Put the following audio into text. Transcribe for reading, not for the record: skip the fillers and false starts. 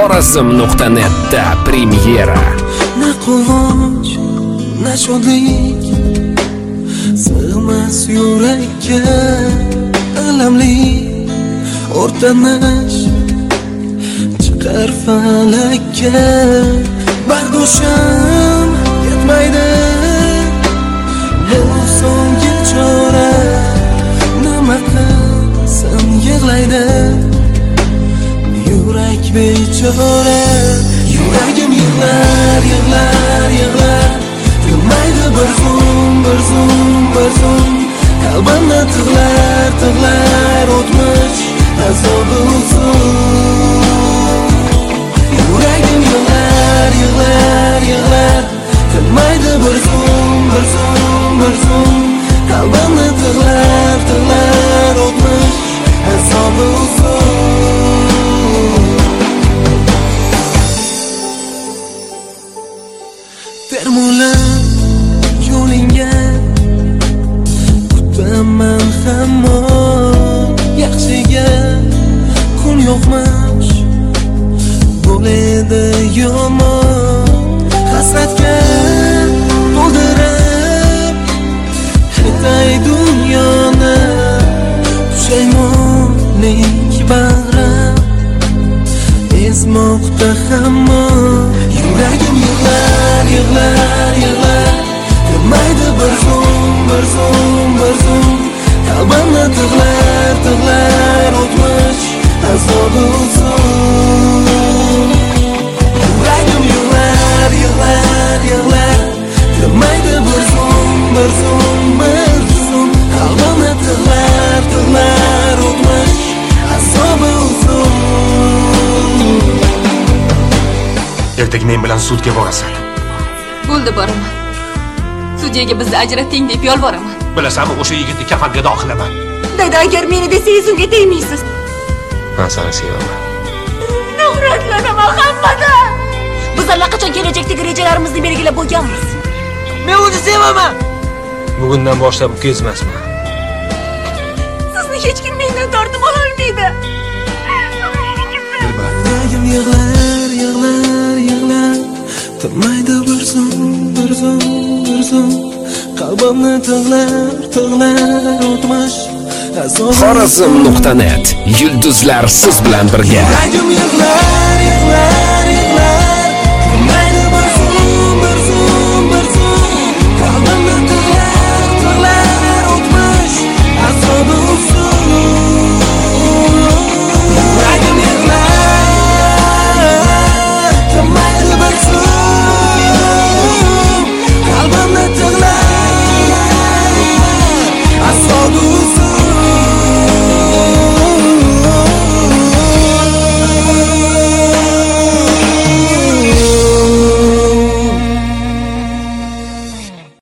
Xorazm.net'da premyera. Na quvonch, na shodlik sig'mas yurakka, alamli o'rtanash chiqar falakka. Bardoshim yetmaydi bu so'nggi chora, nima qilsam yig'laydi yurak bechora. Yuragim yig'lar, yig'lar, yig'lar, yig'maydi bir zum, qalbimni tig'lar, tig'lar o'tmish azobi uzun. Yuragim yig'lar, yig'lar, yig'lar, tinmaydi bir zum, qalbimni tig'lar, tig'lar o'tmish azobi uzun. Termulab yo'lingga kutaman hamon, yaxshiga kun yo'qmas bo'ladi yomon. Hasratga to'ldirib ketay dunyoni, pushaymonlik bag'rim ezmoqda hamon. Yuragim yig'lar, yig'lar, yig'lar, tinmaydi bir zum, qalbimni tig'lar, tig'lar o'tmish azobi uzun. Yuragim yig'lar, yig'lar, yig'lar, tinmaydi bir zum, qalbimni tig'lar, tig'lar o'tmish azobi uzun. Ertaga men bilan sudga borasan. Bo'ldi, boraman. Sudyaga bizni ajrating deb yolboraman. Bilasanmi, o'sha yigitni kafanga dohilaman. Dada, agar meni desangiz unga tegmaysiz. Men seni sevaman. Nafratlanaman hammadan. Biz allaqachon kelajakdagi rejalarimizni belgilab bo'lganmiz. Men uni sevaman. Bugundan boshlab u kezmasman. Sizni hech kim mendan tortib ola olmaydi. Yuragim yig'lar, yig'lar, yig'lar, tinmaydi bir zum, qalbimni tig'lar, tig'lar o'tmish azob. Xorazm.net, yulduzlar siz bilan birga. Yuragim yig'lar.